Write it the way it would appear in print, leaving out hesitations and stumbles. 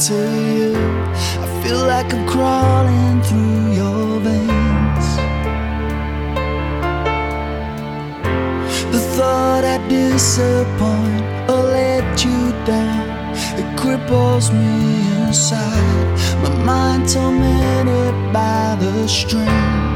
to you. I feel like I'm crawling through your veins. The thought I disappoint or let you down, it cripples me inside. My mind tormented by the strain.